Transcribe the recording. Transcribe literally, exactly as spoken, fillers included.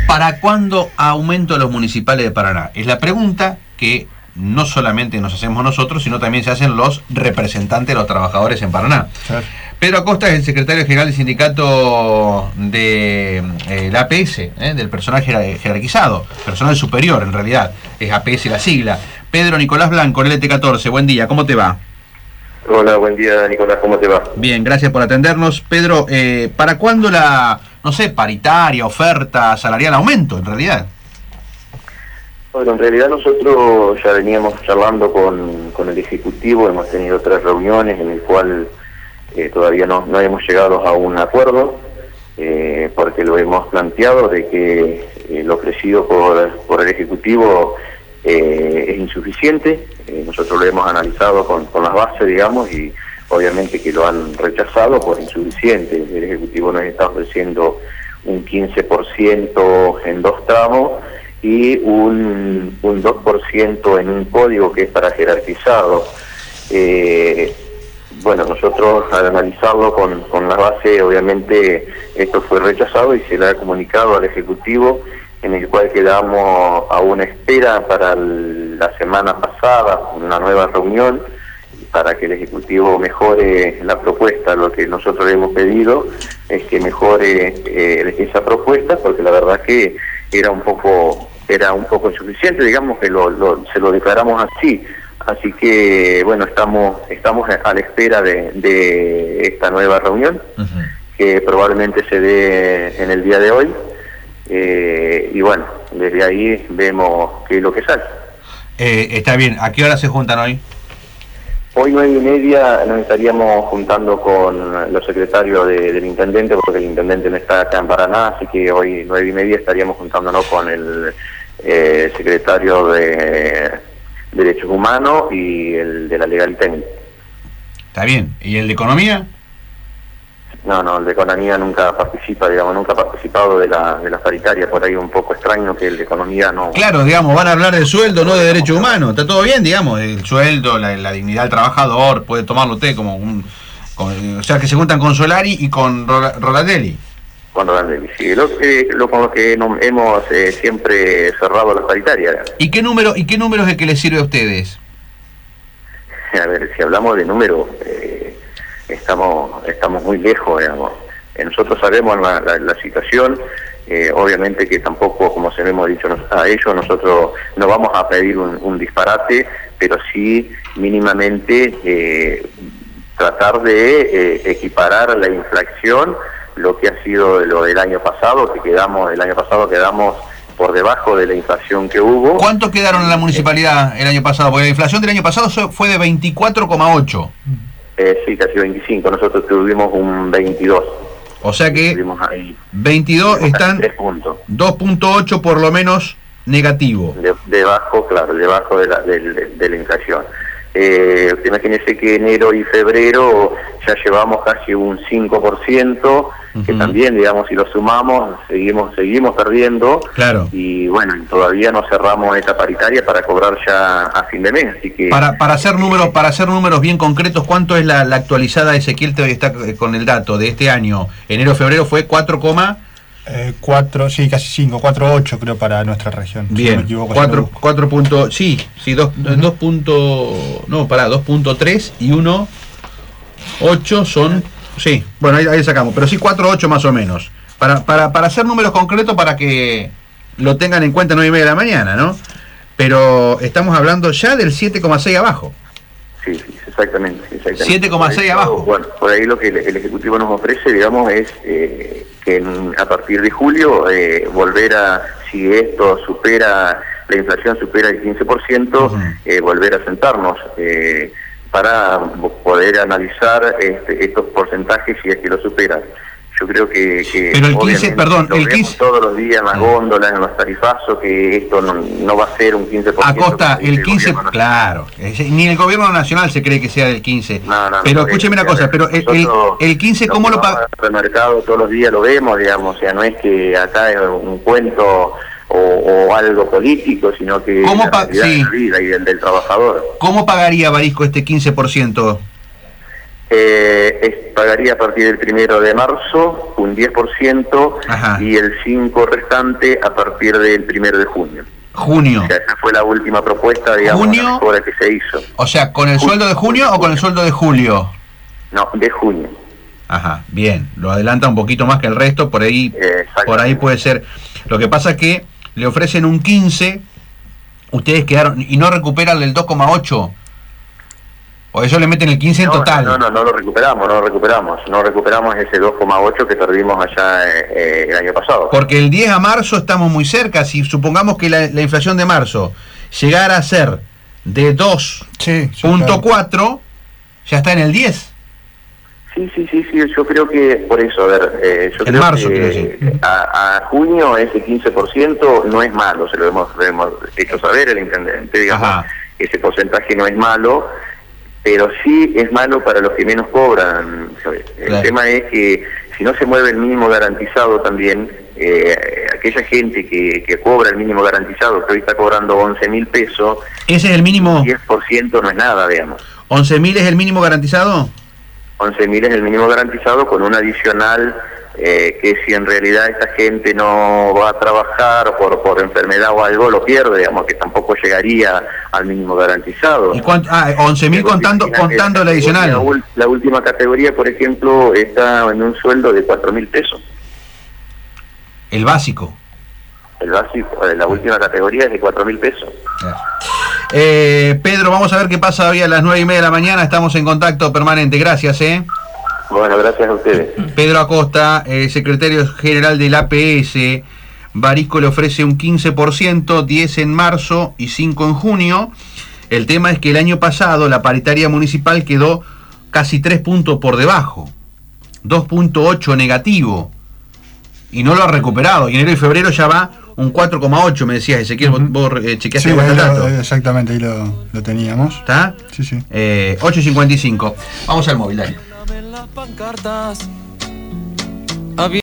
¿Para cuándo aumento de los municipales de Paraná? Es la pregunta que no solamente nos hacemos nosotros, sino también se hacen los representantes de los trabajadores en Paraná. Claro. Pedro Acosta es el secretario general del sindicato de eh, la A P S, eh, del personal jerarquizado, personal superior en realidad, es A P S la sigla. Pedro Nicolás Blanco, L T catorce, buen día, ¿cómo te va? Hola, buen día Nicolás, ¿cómo te va? Bien, gracias por atendernos. Pedro, eh, ¿para cuándo la, no sé, paritaria, oferta salarial, aumento en realidad? Bueno, en realidad nosotros ya veníamos charlando con, con el Ejecutivo, hemos tenido tres reuniones en el cual eh, todavía no, no hemos llegado a un acuerdo, eh, porque lo hemos planteado de que eh, lo ofrecido por, por el Ejecutivo eh, es insuficiente. Eh, nosotros lo hemos analizado con, con las bases, digamos, y obviamente que lo han rechazado por insuficiente. El Ejecutivo nos está ofreciendo un quince por ciento en dos tramos y un, un dos por ciento en un código que es para jerarquizado. Eh, bueno, nosotros al analizarlo con, con la base, obviamente esto fue rechazado y se le ha comunicado al Ejecutivo, en el cual quedamos a una espera para el, la semana pasada, una nueva reunión, para que el Ejecutivo mejore la propuesta. Lo que nosotros hemos pedido es que mejore eh, esa propuesta, porque la verdad que era un poco era un poco insuficiente, digamos que lo, lo, se lo declaramos así. Así que, bueno, estamos estamos a la espera de, de esta nueva reunión, uh-huh. que probablemente se dé en el día de hoy. Eh, y bueno, desde ahí vemos qué es lo que sale. Eh, está bien, ¿a qué hora se juntan hoy? Hoy nueve y media nos estaríamos juntando con los secretarios de, del intendente, porque el intendente no está acá en Paraná, así que hoy nueve y media estaríamos juntándonos con el eh, secretario de Derechos Humanos y el de la Legal y Técnica. Está bien, ¿y el de Economía? No, no, el de Economía nunca participa, digamos, nunca ha participado de la de las paritarias, por ahí un poco extraño que el de Economía no... Claro, digamos, van a hablar del sueldo, no de derechos humanos, está todo bien, digamos, el sueldo, la, la dignidad del trabajador, puede tomarlo usted como un... Como, o sea, que se juntan con Solari y con Rolatelli. Con Rolatelli, sí, lo, eh, lo con lo que no, hemos eh, siempre cerrado las paritarias. ¿Y qué número y qué número es el que les sirve a ustedes? A ver, si hablamos de números... Eh, estamos estamos muy lejos, digamos. Eh, nosotros sabemos la, la, la situación, eh, obviamente que tampoco, como se lo hemos dicho a ellos, nosotros no vamos a pedir un, un disparate, pero sí mínimamente eh, tratar de eh, equiparar la inflación, lo que ha sido de lo del año pasado, que quedamos, el año pasado quedamos por debajo de la inflación que hubo. ¿Cuánto quedaron en la municipalidad el año pasado? Porque la inflación del año pasado fue de veinticuatro coma ocho. Eh, sí, casi veinticinco, nosotros tuvimos un veintidós. O sea que ahí, veintidós están dos punto ocho por lo menos negativo. De, debajo, claro, debajo de la, de, de, de la inflación. Eh, imagínense que enero y febrero ya llevamos casi un cinco por ciento, uh-huh. que también, digamos, si lo sumamos, seguimos seguimos perdiendo. Claro. Y bueno, todavía no cerramos esta paritaria para cobrar ya a fin de mes, así que... Para para hacer números para hacer números bien concretos, ¿cuánto es la, la actualizada? Ezequiel te está con el dato de este año. Enero-febrero fue cuatro, Eh, cuatro, sí, casi cinco, cuatro punto ocho creo para nuestra región. Bien, si no me equivoco, cuatro, cuatro punto, sí, sí, dos, uh-huh. dos punto, no, pará, dos punto tres y uno punto ocho son, sí, bueno, ahí, ahí sacamos, pero sí cuatro punto ocho más o menos. Para, para, para hacer números concretos para que lo tengan en cuenta nueve y media de la mañana, ¿no? Pero estamos hablando ya del siete coma seis abajo. Sí, sí, exactamente. exactamente. siete coma seis abajo. Bueno, por ahí lo que el, el Ejecutivo nos ofrece, digamos, es eh, que en, a partir de julio eh, volver a, si esto supera, la inflación supera el quince por ciento, uh-huh. eh, volver a sentarnos eh, para poder analizar este, estos porcentajes si es que lo superan. Yo creo que, que pero el quince, perdón, el quince todos los días en las góndolas, en los tarifazos, que esto no, no va a ser un quince por ciento. Acosta, el quince, claro, ni el gobierno nacional se cree que sea del quince. No, no, pero no, escúcheme una cosa, pero el, el, el quince, ¿cómo lo paga? El mercado todos los días lo vemos, digamos, o sea, no es que acá es un cuento o, o algo político, sino que ¿cómo pa- la sí. vida y del, del trabajador. ¿Cómo pagaría Barisco este quince por ciento? Eh, es, pagaría a partir del primero de marzo un diez por ciento. Ajá. Y el cinco por ciento restante a partir del primero de junio. Junio. O sea, esa fue la última propuesta, digamos, junio, la mejora que se hizo. O sea, ¿con el junio, sueldo de junio o con el sueldo de julio? No, de junio. Ajá, bien, lo adelanta un poquito más que el resto, por ahí por ahí puede ser. Lo que pasa es que le ofrecen un quince, ustedes quedaron y no recuperan el dos coma ocho, o eso le meten el quince en no, total. No, no, no, no lo recuperamos, no lo recuperamos, no recuperamos ese dos coma ocho que perdimos allá eh, el año pasado. Porque el diez a marzo estamos muy cerca, si supongamos que la, la inflación de marzo llegara a ser de dos punto cuatro, sí, sí, ya está en el diez. Sí, sí, sí, sí, yo creo que, por eso, a ver, eh, yo en creo marzo, que a, a junio ese quince por ciento no es malo, se lo hemos, lo hemos hecho saber el intendente, digamos, ajá, ese porcentaje no es malo, pero sí es malo para los que menos cobran. El claro. tema es que si no se mueve el mínimo garantizado también, eh, aquella gente que, que cobra el mínimo garantizado, que hoy está cobrando once mil pesos, ¿ese es el mínimo? diez por ciento no es nada, digamos. ¿once mil es el mínimo garantizado? once mil es el mínimo garantizado con un adicional eh, que si en realidad esta gente no va a trabajar por por enfermedad o algo, lo pierde, digamos, que tampoco llegaría al mínimo garantizado. ¿Y cuánto? Ah, once mil contando, contando el adicional. La, la última categoría, por ejemplo, está en un sueldo de cuatro mil pesos. El básico. El básico, la última categoría es de cuatro mil pesos. Claro. Eh, Pedro, vamos a ver qué pasa hoy a las nueve y media de la mañana. Estamos en contacto permanente. Gracias, ¿eh? Bueno, gracias a ustedes. Pedro Acosta, eh, secretario general del A P S. Barisco le ofrece un quince por ciento, diez en marzo y cinco en junio. El tema es que el año pasado la paritaria municipal quedó casi tres puntos por debajo. dos punto ocho negativo. Y no lo ha recuperado. Y enero y febrero ya va un cuatro coma ocho, me decías, Ezequiel, uh-huh. vos, vos eh, chequeaste sí, el dato. Exactamente, ahí lo, lo teníamos. ¿Está? Sí, sí. Eh, ocho y cincuenta y cinco. Vamos al móvil, dale.